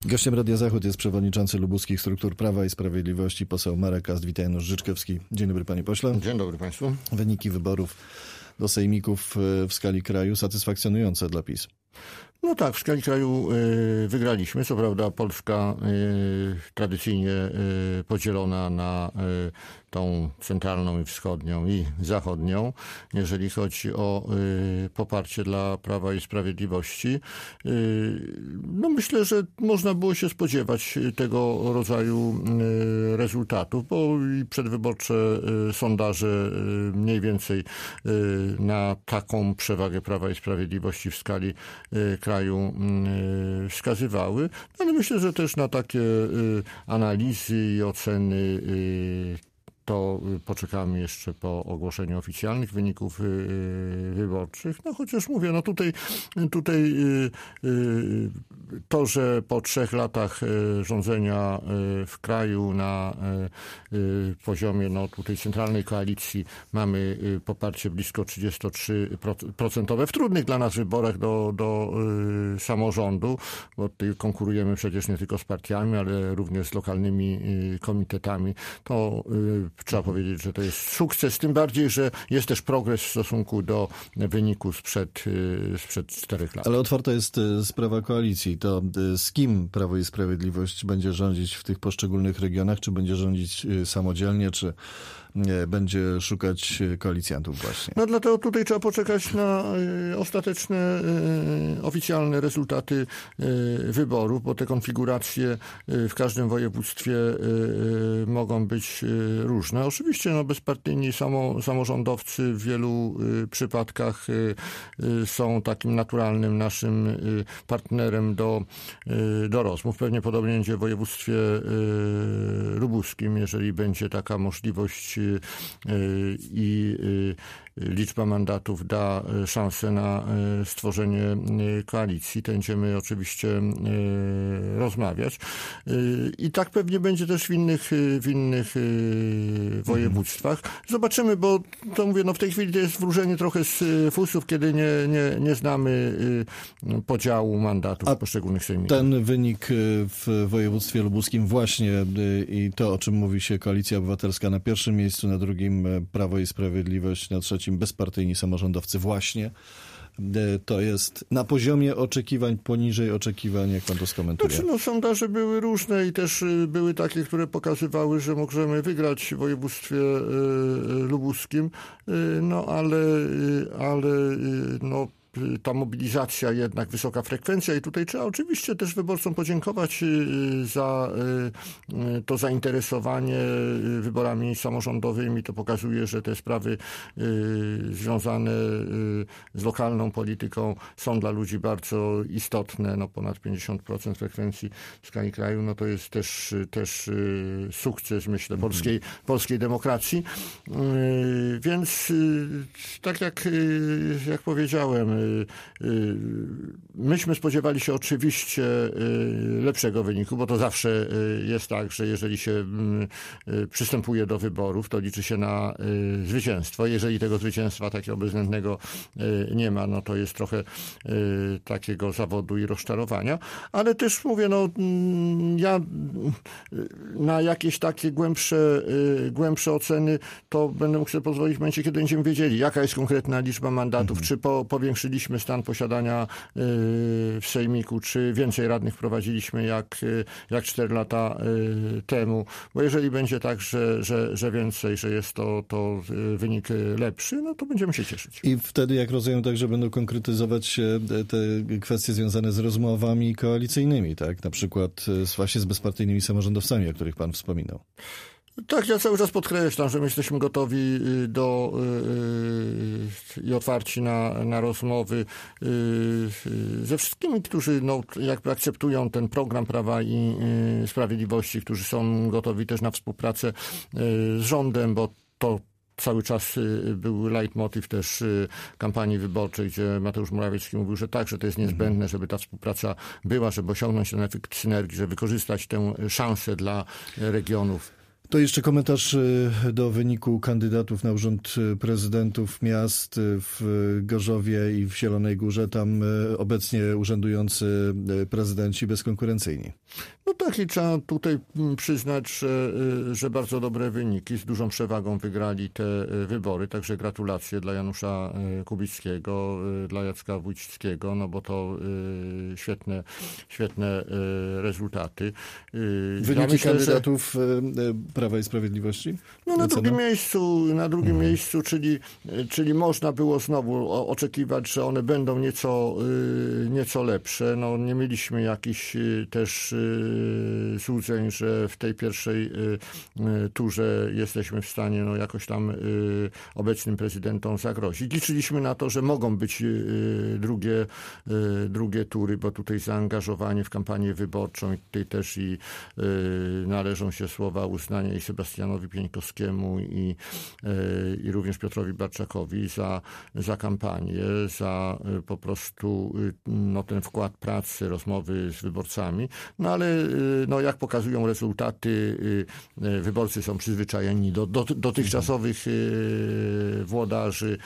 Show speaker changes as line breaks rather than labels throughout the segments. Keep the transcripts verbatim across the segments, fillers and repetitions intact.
Gościem Radia Zachód jest przewodniczący lubuskich struktur Prawa i Sprawiedliwości, poseł Marek Ast-Witajanusz-Życzkowski. Dzień dobry, panie pośle.
Dzień dobry państwu.
Wyniki wyborów do sejmików w skali kraju satysfakcjonujące dla PiS.
No tak, w skali kraju y, wygraliśmy. Co prawda Polska y, tradycyjnie y, podzielona na y, tą centralną i wschodnią i zachodnią, jeżeli chodzi o y, poparcie dla Prawa i Sprawiedliwości. Y, no myślę, że można było się spodziewać tego rodzaju y, rezultatów, bo i przedwyborcze y, sondaże y, mniej więcej y, na taką przewagę Prawa i Sprawiedliwości w skali y, kraju y, wskazywały. No, ale myślę, że też na takie y, analizy i oceny y, to poczekamy jeszcze po ogłoszeniu oficjalnych wyników wyborczych. No chociaż mówię, no tutaj, tutaj to, że po trzech latach rządzenia w kraju na poziomie no tutaj centralnej koalicji mamy poparcie blisko trzydzieści trzy procent w trudnych dla nas wyborach do, do samorządu, bo tutaj konkurujemy przecież nie tylko z partiami, ale również z lokalnymi komitetami, to trzeba powiedzieć, że to jest sukces, tym bardziej, że jest też progres w stosunku do wyniku sprzed, sprzed czterech lat.
Ale otwarta jest sprawa koalicji. To z kim Prawo i Sprawiedliwość będzie rządzić w tych poszczególnych regionach? Czy będzie rządzić samodzielnie, czy będzie szukać koalicjantów właśnie?
No dlatego tutaj trzeba poczekać na ostateczne oficjalne rezultaty wyborów, bo te konfiguracje w każdym województwie mogą być różne. Oczywiście no, bezpartyjni samo, samorządowcy w wielu przypadkach są takim naturalnym naszym partnerem do, do rozmów. Pewnie podobnie będzie w województwie lubuskim, jeżeli będzie taka możliwość i liczba mandatów da szansę na stworzenie koalicji. To będziemy oczywiście rozmawiać. I tak pewnie będzie też w innych, w innych województwach. Zobaczymy, bo to mówię, no w tej chwili to jest wróżenie trochę z fusów, kiedy nie, nie, nie znamy podziału mandatów
A
w poszczególnych sejmikach.
Ten wynik w województwie lubuskim właśnie i to, o czym mówi się Koalicja Obywatelska na pierwszym miejscu, na drugim Prawo i Sprawiedliwość, na trzecim bezpartyjni samorządowcy właśnie. To jest na poziomie oczekiwań, poniżej oczekiwań, jak pan to skomentuje?
Znaczy, no, sondaże były różne i też były takie, które pokazywały, że możemy wygrać w województwie lubuskim, no ale, ale no, ta mobilizacja jednak, wysoka frekwencja i tutaj trzeba oczywiście też wyborcom podziękować za to zainteresowanie wyborami samorządowymi. To pokazuje, że te sprawy związane z lokalną polityką są dla ludzi bardzo istotne. No ponad pięćdziesiąt procent frekwencji w skali kraju, no to jest też, też sukces, myślę, polskiej, polskiej demokracji. Więc tak jak, jak powiedziałem, myśmy spodziewali się oczywiście lepszego wyniku, bo to zawsze jest tak, że jeżeli się przystępuje do wyborów, to liczy się na zwycięstwo. Jeżeli tego zwycięstwa takiego bezwzględnego nie ma, no to jest trochę takiego zawodu i rozczarowania. Ale też mówię, no ja na jakieś takie głębsze, głębsze oceny to będę mógł sobie pozwolić w momencie, kiedy będziemy wiedzieli, jaka jest konkretna liczba mandatów, mhm. czy po, powiększyliśmy stan posiadania w sejmiku, czy więcej radnych wprowadziliśmy jak, jak cztery lata temu. Bo jeżeli będzie tak, że, że, że więcej, że jest to, to wynik lepszy, no to będziemy się cieszyć.
I wtedy, jak rozumiem, także będą konkretyzować się te kwestie związane z rozmowami koalicyjnymi, tak? Na przykład właśnie z bezpartyjnymi samorządowcami, o których pan wspominał.
Tak, ja cały czas podkreślam, że my jesteśmy gotowi do i otwarci na, na rozmowy ze wszystkimi, którzy no, jakby akceptują ten program Prawa i Sprawiedliwości, którzy są gotowi też na współpracę z rządem, bo to cały czas był leitmotiv też kampanii wyborczej, gdzie Mateusz Morawiecki mówił, że tak, że to jest niezbędne, żeby ta współpraca była, żeby osiągnąć ten efekt synergii, żeby wykorzystać tę szansę dla regionów.
To jeszcze komentarz do wyniku kandydatów na urząd prezydentów miast w Gorzowie i w Zielonej Górze. Tam obecnie urzędujący prezydenci bezkonkurencyjni.
No tak, i trzeba tutaj przyznać, że, że bardzo dobre wyniki, z dużą przewagą wygrali te wybory, także gratulacje dla Janusza Kubickiego, dla Jacka Wójcickiego, no bo to świetne, świetne rezultaty.
Wyniki ja myślę, kandydatów że... Prawa i Sprawiedliwości?
No na drugim miejscu, na drugim hmm. miejscu, czyli, czyli można było znowu oczekiwać, że one będą nieco, nieco lepsze. No nie mieliśmy jakichś też złudzeń, że w tej pierwszej turze jesteśmy w stanie no jakoś tam obecnym prezydentom zagrozić. Liczyliśmy na to, że mogą być drugie, drugie tury, bo tutaj zaangażowanie w kampanię wyborczą i tutaj też i należą się słowa uznania i Sebastianowi Pieńkowskiemu i, i również Piotrowi Barczakowi za, za kampanię, za po prostu no, ten wkład pracy, rozmowy z wyborcami. No ale no, jak pokazują rezultaty, wyborcy są przyzwyczajeni do, do dotychczasowych włodarzy,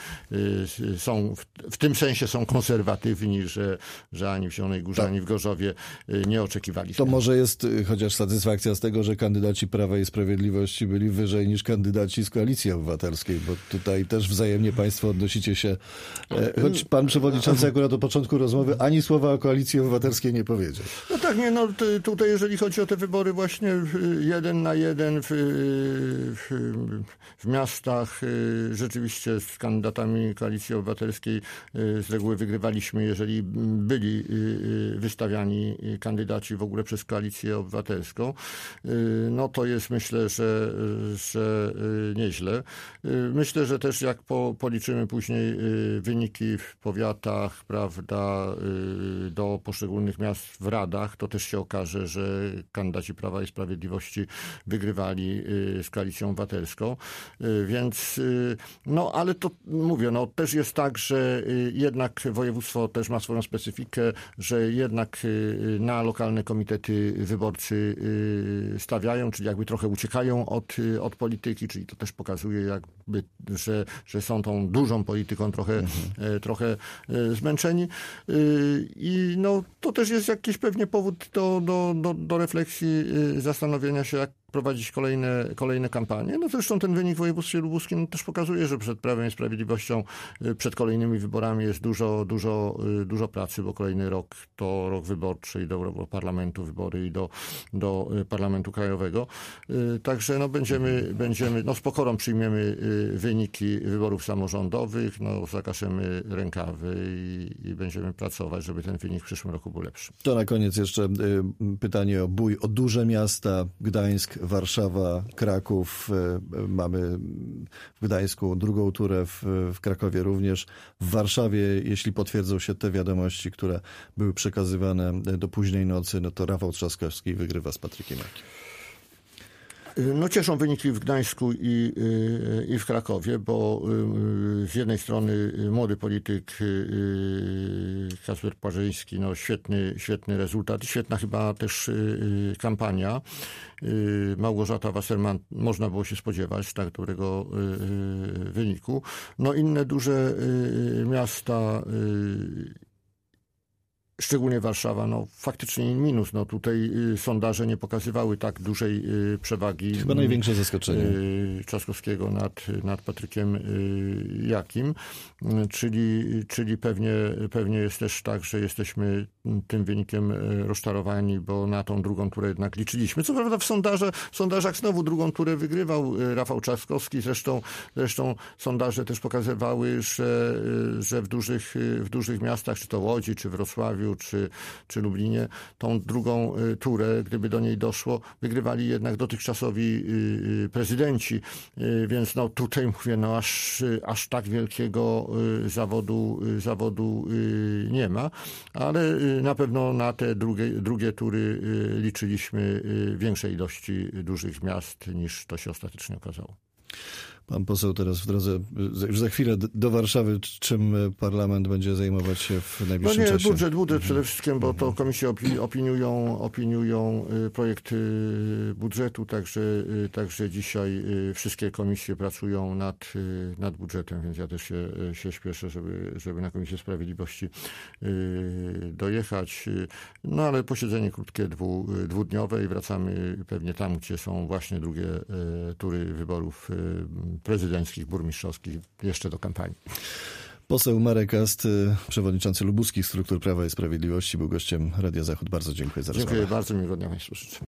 są w, w tym sensie są konserwatywni, że, że ani w Zielonej Górze, tak. ani w Gorzowie nie oczekiwali.
To może jest chociaż satysfakcja z tego, że kandydaci Prawa i Sprawiedliwości byli wyżej niż kandydaci z Koalicji Obywatelskiej, bo tutaj też wzajemnie państwo odnosicie się, choć pan przewodniczący akurat o początku rozmowy ani słowa o Koalicji Obywatelskiej nie powiedział.
No tak, nie, no tutaj jeżeli chodzi o te wybory właśnie jeden na jeden w, w, w miastach, rzeczywiście z kandydatami Koalicji Obywatelskiej z reguły wygrywaliśmy, jeżeli byli wystawiani kandydaci w ogóle przez Koalicję Obywatelską. No to jest myślę, że, że nieźle. Myślę, że też jak po, policzymy później wyniki w powiatach, prawda, do poszczególnych miast w radach, to też się okaże, że kandydaci Prawa i Sprawiedliwości wygrywali z Koalicją Obywatelską. Więc, no ale to mówię, no też jest tak, że jednak województwo też ma swoją specyfikę, że jednak na lokalne komitety wyborcy stawiają, czyli jakby trochę uciekają od, od polityki, czyli to też pokazuje jakby, że, że są tą dużą polityką trochę, mhm. trochę zmęczeni. I no to też jest jakiś pewnie powód do, do, do, do refleksji, zastanowienia się, jak prowadzić kolejne, kolejne kampanie. No zresztą ten wynik w województwie lubuskim no, też pokazuje, że przed Prawem i Sprawiedliwością, przed kolejnymi wyborami jest dużo, dużo, dużo pracy, bo kolejny rok to rok wyborczy i do Parlamentu wybory i do, do Parlamentu Krajowego. Także no będziemy, będziemy, no z pokorą przyjmiemy wyniki wyborów samorządowych, no zakaszemy rękawy i, i będziemy pracować, żeby ten wynik w przyszłym roku był lepszy.
To na koniec jeszcze pytanie o bój o duże miasta, Gdańsk, Warszawa, Kraków. Mamy w Gdańsku drugą turę, w, w Krakowie również. W Warszawie, jeśli potwierdzą się te wiadomości, które były przekazywane do późnej nocy, no to Rafał Trzaskowski wygrywa z Patrykiem Jakim.
No cieszą wyniki w Gdańsku i, i w Krakowie, bo z jednej strony młody polityk Kacper Płażyński, no świetny, świetny rezultat, świetna chyba też kampania. Małgorzata Wasserman, można było się spodziewać tak dobrego wyniku. No inne duże miasta, szczególnie Warszawa, no faktycznie minus. No tutaj y, sondaże nie pokazywały tak dużej y, przewagi.
Chyba największe zaskoczenie.
Y, Trzaskowskiego nad, nad Patrykiem y, Jakim. Y, czyli czyli pewnie, pewnie jest też tak, że jesteśmy tym wynikiem y, rozczarowani, bo na tą drugą turę jednak liczyliśmy. Co prawda w, sondaże, w sondażach znowu drugą turę wygrywał y, Rafał Trzaskowski. Zresztą, zresztą sondaże też pokazywały, że, y, że w, dużych, y, w dużych miastach, czy to Łodzi, czy Wrocławiu, Czy, czy Lublinie, tą drugą y, turę, gdyby do niej doszło, wygrywali jednak dotychczasowi y, prezydenci, y, więc no tutaj mówię, no aż, y, aż tak wielkiego y, zawodu, y, zawodu y, nie ma, ale y, na pewno na te drugie, drugie tury y, liczyliśmy y, większej ilości dużych miast niż to się ostatecznie okazało.
Pan poseł teraz w drodze, już za chwilę do Warszawy, czym parlament będzie zajmować się w najbliższym
no nie,
czasie?
budżet, budżet przede wszystkim, bo to komisje opi- opiniują, opiniują projekty budżetu, także, także dzisiaj wszystkie komisje pracują nad, nad budżetem, więc ja też się, się śpieszę, żeby, żeby na Komisję Sprawiedliwości dojechać. No ale posiedzenie krótkie, dwu, dwudniowe i wracamy pewnie tam, gdzie są właśnie drugie tury wyborów prezydenckich, burmistrzowskich, jeszcze do kampanii.
Poseł Marek Ast, przewodniczący lubuskich struktur Prawa i Sprawiedliwości, był gościem Radia Zachód. Bardzo dziękuję za rozmowę.
Dziękuję bardzo, miłego dnia Państwu życzę.